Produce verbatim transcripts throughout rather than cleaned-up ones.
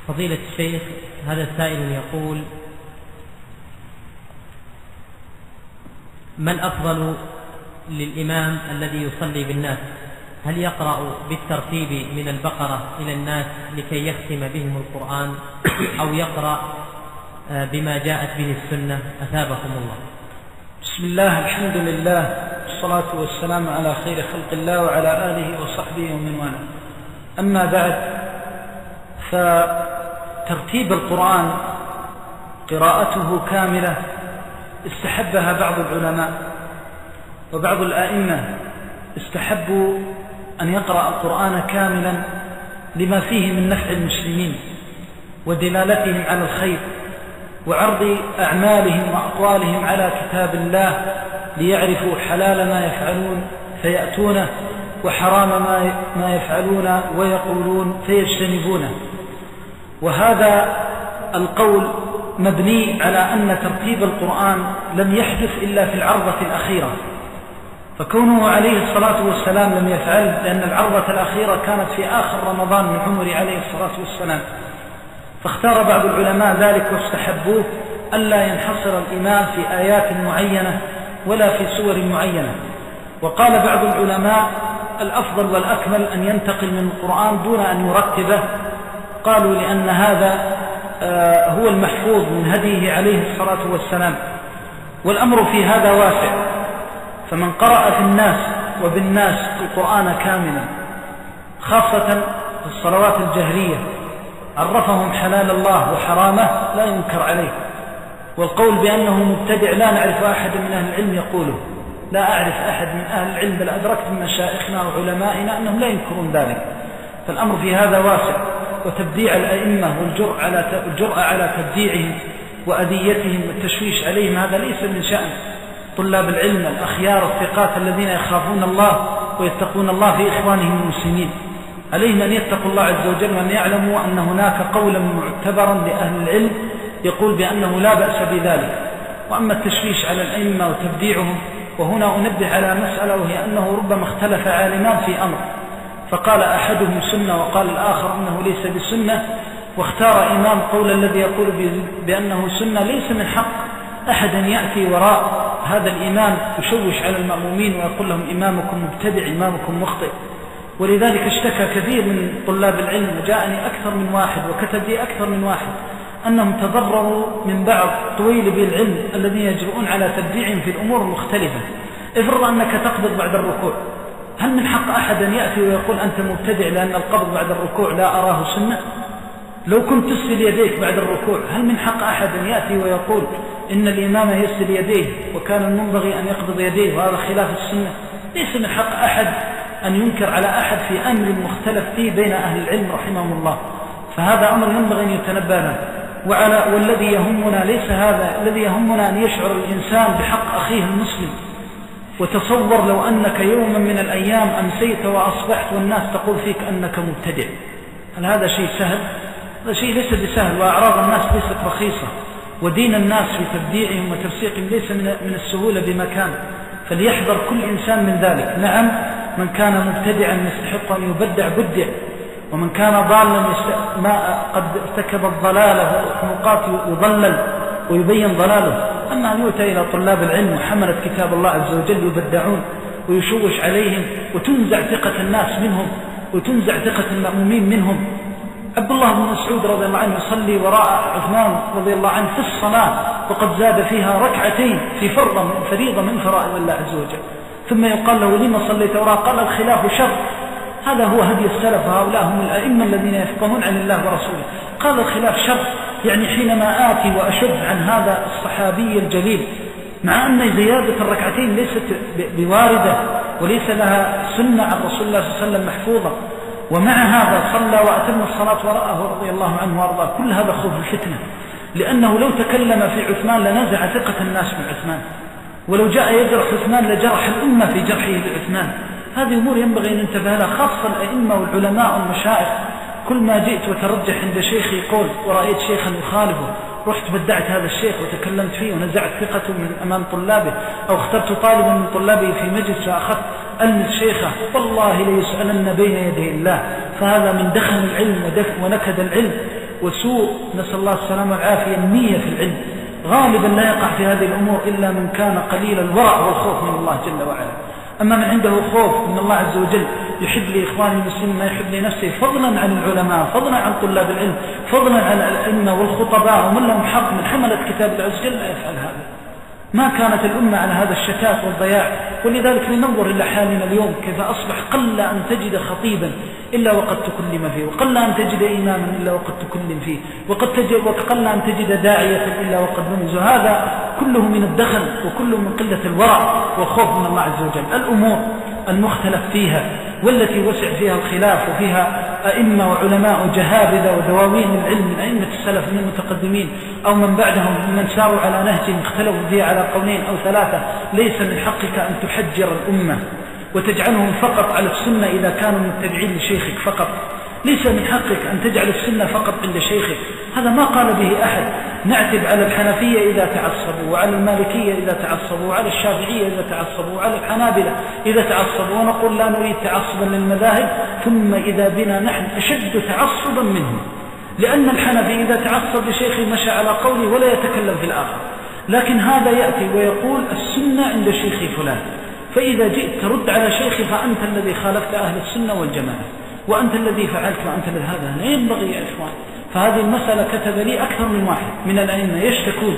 فضيلة الشيخ، هذا سائل يقول: ما الأفضل للإمام الذي يصلي بالناس؟ هل يقرأ بالترتيب من البقرة إلى الناس لكي يختم بهم القرآن، أو يقرأ بما جاءت به السنة؟ أثابكم الله. بسم الله، الحمد لله، والصلاة والسلام على خير خلق الله وعلى آله وصحبه ومن والاه. أما بعد، فترتيب القرآن قراءته كاملة استحبها بعض العلماء، وبعض الآئمة استحبوا أن يقرأ القرآن كاملا لما فيه من نفع المسلمين ودلالتهم على الخير وعرض أعمالهم وأقوالهم على كتاب الله، ليعرفوا حلال ما يفعلون فيأتونه، وحرام ما يفعلون ويقولون فيجتنبونه. وهذا القول مبني على أن ترتيب القرآن لم يحدث إلا في العرضة الأخيرة، فكونه عليه الصلاة والسلام لم يفعل لأن العرضة الأخيرة كانت في آخر رمضان من عمره عليه الصلاة والسلام، فاختار بعض العلماء ذلك واستحبوه ألا ينحصر الإمام في آيات معينة ولا في سور معينة. وقال بعض العلماء: الأفضل والأكمل أن ينتقل من القرآن دون أن يرتبه، قالوا لأن هذا هو المحفوظ من هديه عليه الصلاة والسلام. والأمر في هذا واسع، فمن قرأ في الناس وبالناس القرآن كاملا، خاصة في الصلوات الجهرية، عرفهم حلال الله وحرامه لا ينكر عليه. والقول بأنه مبتدع لا نعرف أحد من أهل العلم يقوله، لا أعرف أحد من أهل العلم، بل أدركت من مشايخنا وعلمائنا أنهم لا ينكرون ذلك. فالأمر في هذا واسع، وتبديع الأئمة والجرأة على تبديعهم وأذيتهم والتشويش عليهم هذا ليس من شأن طلاب العلم الأخيار الثقات الذين يخافون الله ويتقون الله في إخوانهم المسلمين. عليهم أن يتقوا الله عز وجل، وأن يعلموا أن هناك قولا معتبرا لأهل العلم يقول بأنه لا بأس بذلك. وأما التشويش على الأئمة وتبديعهم، وهنا أنبه على مسألة، وهي أنه ربما اختلف عالمان في أمر، فقال أحدهم سنة وقال الآخر أنه ليس بسنة، واختار إمام قول الذي يقول بأنه سنة. ليس من حق أحد أن يأتي وراء هذا الإمام يشوش على المأمومين ويقول لهم إمامكم مبتدع، إمامكم مخطئ. ولذلك اشتكى كثير من طلاب العلم، وجاءني أكثر من واحد وكتب لي أكثر من واحد أنهم تضرروا من بعض طويل بالعلم الذين يجرؤون على تبديعهم في الأمور المختلفة. افرض أنك تقبض بعد الركوع، هل من حق أحد أن يأتي ويقول أنت مبتدع لأن القبض بعد الركوع لا أراه سنة؟ لو كنت تسل يديك بعد الركوع، هل من حق أحد أن يأتي ويقول إن الإمام يسل يديه وكان المنبغي أن يقبض يديه وهذا خلاف السنة؟ ليس من حق أحد أن ينكر على أحد في أمر مختلف فيه بين أهل العلم رحمهم الله. فهذا أمر ينبغي أن يتنبه له. وعلى والذي يهمنا ليس هذا، الذي يهمنا أن يشعر الإنسان بحق أخيه المسلم. وتصور لو أنك يوما من الأيام أمسيت وأصبحت والناس تقول فيك أنك مبتدع، هل هذا شيء سهل؟ هذا شيء ليس بسهل، وأعراض الناس ليست رخيصة، ودين الناس في تبديعهم وتفسيقهم ليس من السهولة بمكان. فليحذر كل إنسان من ذلك. نعم، من كان مبتدعا يستحق أن يبدع بدع، ومن كان ضالا ما قد ارتكب الضلالة والحمقات يضلل ويبين ضلاله. أما أن يؤتى إلى طلاب العلم وحملة كتاب الله عز وجل يبدعون ويشوش عليهم وتنزع ثقة الناس منهم وتنزع ثقة المأمومين منهم. عبد الله بن مسعود رضي الله عنه يصلي وراء عثمان رضي الله عنه في الصلاة وقد زاد فيها ركعتين في فرضة من فريضة من فرائض الله عز وجل، ثم يقال له: لما صليت وراء؟ قال: الخلاف شر. هذا هو هدي السلف، وهؤلاء هم الأئمة الذين يفقهون عن الله ورسوله. قال: الخلاف شر، يعني حينما آتي وأشد عن هذا الصحابي الجليل، مع أن زيادة الركعتين ليست بواردة وليس لها سنة عن رسول الله صلى الله عليه وسلم محفوظة، ومع هذا صلى وأتم الصلاة وراءه رضي الله عنه وارضاه. كل هذا خوف الفتنة، لأنه لو تكلم في عثمان لنزع ثقة الناس من عثمان، ولو جاء يجرح عثمان لجرح الأمة في جرحه لعثمان. هذه أمور ينبغي أن ننتبه لها، خاصة الأئمة والعلماء والمشايخ. كل ما جئت وترجح عند شيخي قول ورأيت شيخا يخالفه، رحت بدعت هذا الشيخ وتكلمت فيه ونزعت ثقته من أمام طلابه، أو اخترت طالبا من طلابه في مجلس فأخذت ألمس شيخه، والله ليسألن بين يدي الله. فهذا من دخن العلم ونكد العلم، وسوء نسأل الله السلامة والعافية النية في العلم. غالبا لا يقع في هذه الأمور إلا من كان قليل الورع والخوف من الله جل وعلا. أما من عنده خوف من الله عز وجل يحب لإخوانه المسلمين ما يحب لنفسه، فضلا عن العلماء، فضلا عن طلاب العلم، فضلا عن الأئمة والخطباء ومن لهم حق من حملة كتاب الله عز وجل، لا يفعل هذا. ما كانت الأمة على هذا الشتات والضياع. ولذلك لننظر إلى حالنا اليوم كيف أصبح قل أن تجد خطيبا إلا وقد تكلم فيه، وقل أن تجد إماما إلا وقد تكلم فيه، وقد تجد وقل أن تجد داعية إلا وقد نمز. هذا كله من الدخل وكله من قلة الورع والخوف من الله عز وجل. الأمور المختلف فيها والتي وسع فيها الخلاف وفيها أئمة وعلماء وجهابذة ودواوين العلم من أئمة السلف من المتقدمين أو من بعدهم من ساروا على نهجهم اختلفوا فيها على قولين أو ثلاثة، ليس من حقك أن تحجر الأمة وتجعلهم فقط على السنة إذا كانوا متبعين لشيخك فقط. ليس من حقك أن تجعل السنة فقط عند شيخك، هذا ما قال به أحد. نعتب على الحنفية إذا تعصبوا، وعلى المالكية إذا تعصبوا، وعلى الشافعية إذا تعصبوا، وعلى الحنابلة إذا تعصبوا، ونقول لا نريد تعصبا للمذاهب، ثم إذا بنا نحن أشد تعصبا منهم. لأن الحنفي إذا تعصب لشيخه مشى على قوله ولا يتكلم في الآخر، لكن هذا يأتي ويقول السنة عند شيخي فلان، فإذا جئت ترد على شيخي فأنت الذي خالفت أهل السنة والجماعة، وأنت الذي فعلت وأنت الذي. هذا لا ينبغي يا إخوان. فهذه المسألة كتب لي أكثر من واحد من الأئمة يشتكون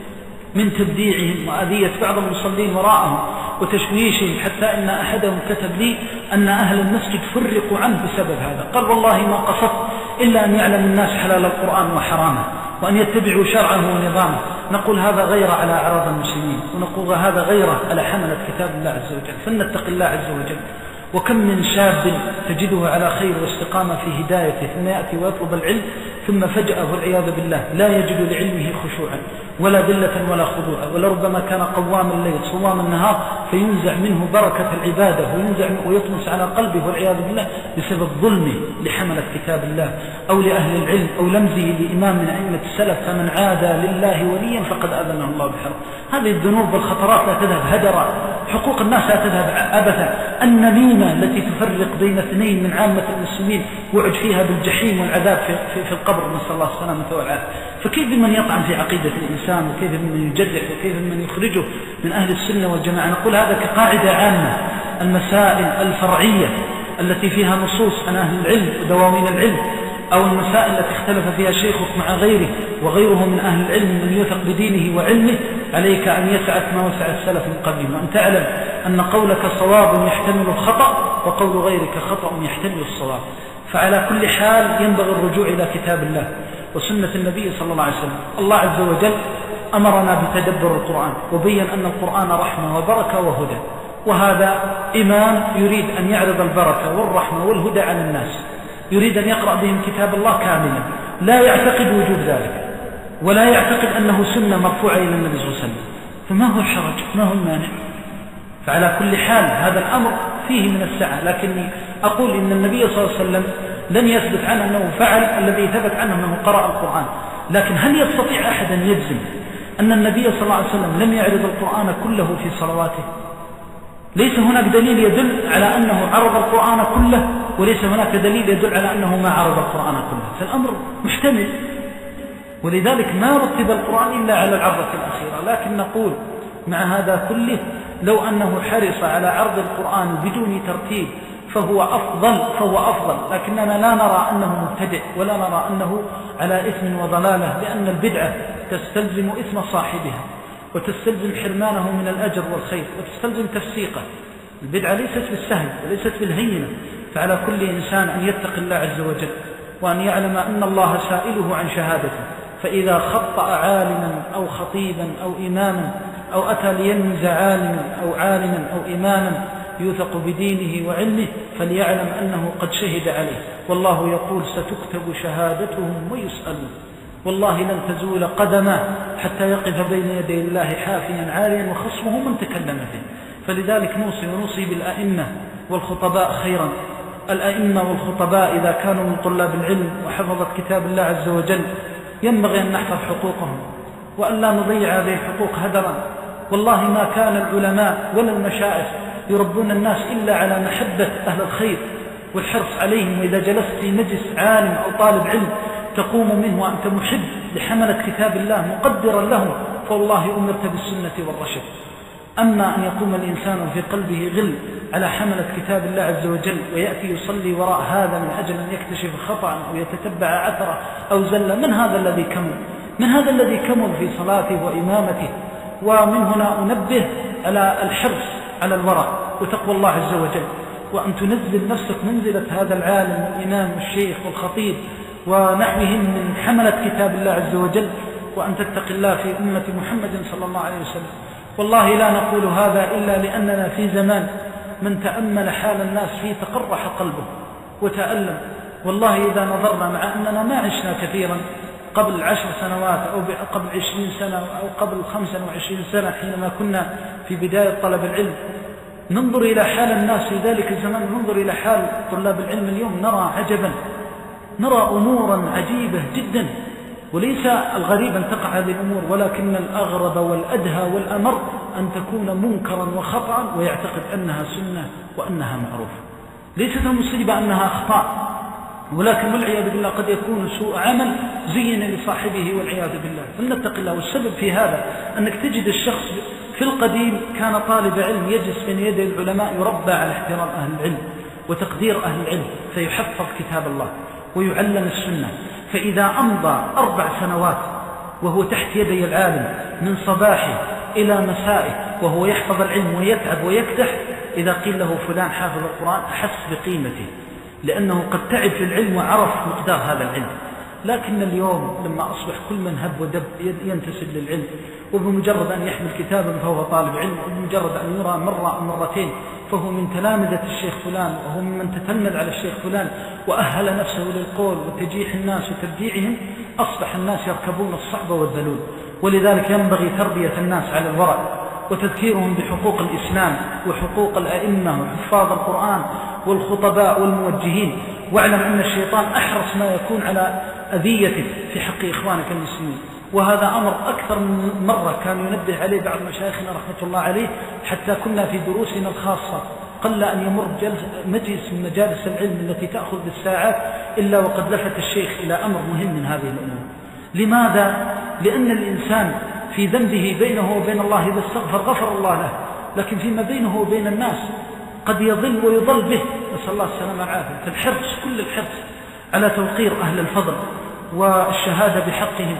من تبديعهم وأذية بعض المصلين وراءهم وتشويشهم، حتى إن أحدهم كتب لي أن أهل المسجد فرقوا عنه بسبب هذا. قال والله ما قصدت إلا أن يعلم الناس حلال القرآن وحرامه وأن يتبعوا شرعه ونظامه. نقول هذا غير على أعراض المسلمين، ونقول هذا غير على حملة كتاب الله عز وجل، فلنتق الله عز وجل. وكم من شاب تجده على خير واستقامة في هدايته ثم يأتي ويطلب العلم ثم فجأة والعياذ بالله لا يجد لعلمه خشوعا ولا ذلة ولا خضوعا، ولربما كان قوام الليل صوام النهار فينزع منه بركة العبادة وينزع ويطمس على قلبه والعياذ بالله بسبب ظلمه لحملة كتاب الله أو لأهل العلم أو لمزه لإمام من أئمة السلف. فمن عادى لله وليا فقد أذنه الله بحرب. هذه الذنوب والخطرات لا تذهب هدرا، حقوق الناس لا تذهب أبدا. النميمة التي تفرق بين اثنين من عامة المسلمين وعد فيها بالجحيم والعذاب في, في, في القبر، نسأل الله السلامة والعافية. فكيف بمن يطعن في عقيدة الإنسان، وكيف بمن يجرح، وكيف بمن يخرجه من أهل السنة والجماعة. نقول هذا كقاعدة عامة. المسائل الفرعية التي فيها نصوص عن أهل العلم ودواوين العلم، أو المسائل التي اختلف فيها شيخك مع غيره وغيره من أهل العلم من يثق بدينه وعلمه، عليك أن يسعك ما وسع السلف من قبل، وأن تعلم أن قولك صواب يحتمل الخطأ وقول غيرك خطأ يحتمل الصواب. فعلى كل حال ينبغي الرجوع إلى كتاب الله وسنة النبي صلى الله عليه وسلم. الله عز وجل أمرنا بتدبر القرآن وبين أن القرآن رحمة وبركة وهدى، وهذا إمام يريد أن يعرض البركة والرحمة والهدى على الناس، يريد أن يقرأ بهم كتاب الله كاملا، لا يعتقد وجود ذلك ولا يعتقد أنه سنة مرفوعة إلى النبي صلى الله عليه وسلم، فما هو الحرج؟ ما هو المانع؟ فعلى كل حال هذا الأمر فيه من السعة. لكني أقول إن النبي صلى الله عليه وسلم لن يثبت عنه أنه فعل الذي ثبت عنه أنه قرأ القرآن، لكن هل يستطيع أحد أن يجزم أن النبي صلى الله عليه وسلم لم يعرض القرآن كله في صلواته؟ ليس هناك دليل يدل على أنه عرض القرآن كله، وليس هناك دليل يدل على أنه ما عرض القرآن كله، فالأمر محتمل. ولذلك ما رتب القرآن إلا على العرضة الأخيرة. لكن نقول مع هذا كله لو أنه حرص على عرض القرآن بدون ترتيب فهو أفضل فهو أفضل لكننا لا نرى أنه مبتدع ولا نرى أنه على إثم وضلالة، لأن البدعة تستلزم إثم صاحبها وتستلزم حرمانه من الأجر والخير وتستلزم تفسيقه. البدعة ليست بالسهل وليست بالهينة. فعلى كل إنسان أن يتقي الله عز وجل وأن يعلم أن الله سائله عن شهادته، فإذا خطأ عالما أو خطيبا أو إماما أو أتى لينمز عالما أو عالما أو إماما يوثق بدينه وعلمه فليعلم أنه قد شهد عليه، والله يقول ستكتب شهادتهم ويسألون، والله لن تزول قدمه حتى يقف بين يدي الله حافيا عاليا وخصمه من تكلم فيه. فلذلك نوصي ونوصي بالأئمة والخطباء خيرا. الأئمة والخطباء إذا كانوا من طلاب العلم وحفظت كتاب الله عز وجل ينبغي أن نحفظ حقوقهم وأن لا نضيع هذه الحقوق هدرا. والله ما كان العلماء ولا المشايخ يربون الناس إلا على محبة أهل الخير والحرص عليهم. وإذا جلست في مجلس عالم أو طالب علم تقوم منه وأنت محب لحملة كتاب الله مقدرا لهم، فوالله أمرت بالسنة والرشد. أما أن يقوم الإنسان في قلبه غل على حملة كتاب الله عز وجل ويأتي يصلي وراء هذا من أجل أن يكتشف خطأ أو يتتبع عثرة أو زلة، من هذا الذي كمل؟ من هذا الذي كمل في صلاته وإمامته؟ ومن هنا أنبه على الحرص على الورع وتقوى الله عز وجل، وأن تنزل نفسك منزلة هذا العالم والإمام والشيخ والخطيب ونحوهم من حملة كتاب الله عز وجل، وأن تتقي الله في أمة محمد صلى الله عليه وسلم. والله لا نقول هذا إلا لأننا في زمان من تأمل حال الناس فيه تقرح قلبه وتألم. والله إذا نظرنا، مع أننا ما عشنا كثيرا قبل عشر سنوات أو قبل عشرين سنة أو قبل خمسة وعشرين سنة حينما كنا في بداية طلب العلم، ننظر إلى حال الناس في ذلك الزمان، ننظر إلى حال طلاب العلم اليوم، نرى عجبا، نرى أمورا عجيبة جدا. وليس الغريب أن تقع هذه الأمور، ولكن الأغرب والأدهى والأمر أن تكون منكرا وخطأ ويعتقد أنها سنة وأنها معروفة. ليست المصيبة أنها أخطاء، ولكن والعياذ بالله قد يكون سوء عمل زين لصاحبه والعياذ بالله. فلنتق الله. والسبب في هذا أنك تجد الشخص في القديم كان طالب علم يجلس بين يدي العلماء يربى على احترام أهل العلم وتقدير أهل العلم، فيحفظ كتاب الله ويعلم السنة. فإذا أمضى أربع سنوات وهو تحت يدي العالم من صباحه إلى مسائه وهو يحفظ العلم ويتعب ويكدح، إذا قيل له فلان حافظ القرآن أحس بقيمته، لأنه قد تعب في العلم وعرف مقدار هذا العلم. لكن اليوم لما أصبح كل من هب ودب ينتسب للعلم، وبمجرد أن يحمل كتابا فهو طالب علم، وبمجرد أن يرى مرة أو مرتين فهو من تلامذة الشيخ فلان، وهو من تتلمذ على الشيخ فلان، وأهل نفسه للقول وتجيح الناس وتبديعهم، أصبح الناس يركبون الصعب والذلول. ولذلك ينبغي تربية الناس على الورع وتذكيرهم بحقوق الإسلام وحقوق الأئمة وحفاظ القرآن والخطباء والموجهين. واعلم أن الشيطان أحرص ما يكون على أذيتك في حق إخوانك المسلمين، وهذا أمر أكثر من مرة كان ينبه عليه بعض مشايخنا رحمة الله عليه، حتى كنا في دروسنا الخاصة قل أن يمر مجلس من مجالس العلم التي تأخذ بالساعات إلا وقد لفت الشيخ إلى أمر مهم من هذه الأمور. لماذا؟ لأن الإنسان في ذنبه بينه وبين الله إذا استغفر غفر الله له، لكن فيما بينه وبين الناس قد يضل ويضل به، نسأل الله السلامة والعافية. فالحرص كل الحرص على توقير أهل الفضل والشهادة بحقهم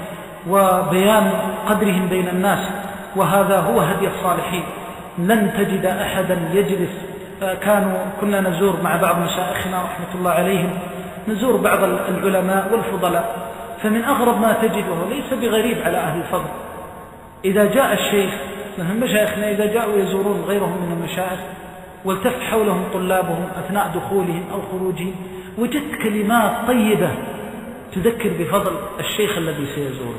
وبيان قدرهم بين الناس، وهذا هو هدي الصالحين. لن تجد أحدا يجلس. كانوا كنا نزور مع بعض مشايخنا رحمة الله عليهم، نزور بعض العلماء والفضلاء، فمن أغرب ما تجده ليس بغريب على أهل الفضل، إذا جاء الشيخ مثل مشايخنا إذا جاءوا يزورون غيرهم من المشايخ والتف حولهم طلابهم أثناء دخولهم أو خروجهم، وجدت كلمات طيبة تذكر بفضل الشيخ الذي سيزوره.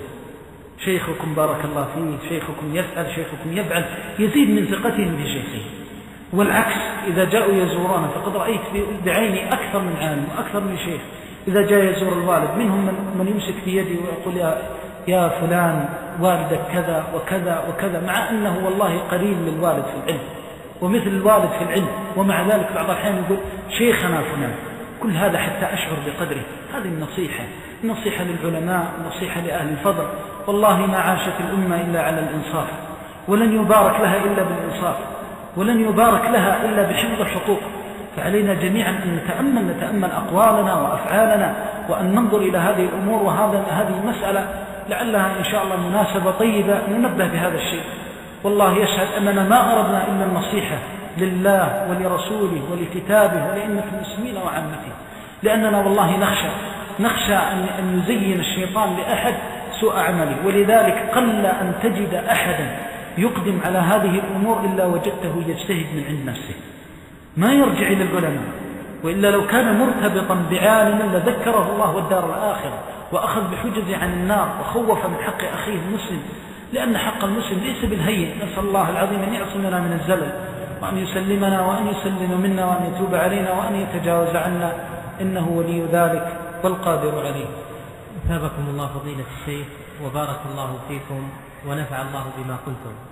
شيخكم بارك الله فيه، شيخكم يفعل، شيخكم يفعل، يزيد من ثقتهم في شيخه. والعكس إذا جاءوا يزورونه فقد رأيت بعيني أكثر من عالم وأكثر من شيخ إذا جاء يزور الوالد منهم من, من يمسك في يدي ويقول يا, يا فلان والدك كذا وكذا وكذا، مع أنه والله قريب للوالد في العلم ومثل الوالد في العلم، ومع ذلك بعض الأحيان يقول شيخنا فلان. كل هذا حتى أشعر بقدره. هذه النصيحة، النصيحة للعلماء، النصيحة لأهل الفضل. والله ما عاشت الأمة إلا على الإنصاف، ولن يبارك لها إلا بالإنصاف، ولن يبارك لها إلا بحفظ الحقوق. فعلينا جميعا أن نتأمل نتأمل أقوالنا وأفعالنا، وأن ننظر إلى هذه الأمور. وهذا هذه المسألة لعلها إن شاء الله مناسبة طيبة ننبه بهذا الشيء. والله يشهد أننا ما أردنا إلا النصيحة لله ولرسوله ولكتابه ولأئمة المسلمين وعامته، لأننا والله نخشى نخشى أن يزين الشيطان لأحد سوء عمله. ولذلك قل أن تجد أحدا يقدم على هذه الأمور إلا وجدته يجتهد من عند نفسه، ما يرجع إلى العلماء. وإلا لو كان مرتبطا بعالم لذكره الله والدار الآخرة وأخذ بحجز عن النار وخوف من حق أخيه المسلم، لأن حق المسلم ليس بالهين. نسأل الله العظيم أن يعصمنا من الزلل، وأن يسلمنا وأن يسلم منا، وأن يتوب علينا، وأن يتجاوز عنا، إنه ولي ذلك والقادر عليه. أثابكم الله فضيلة الشيخ وبارك الله فيكم ونفع الله بما قلتم.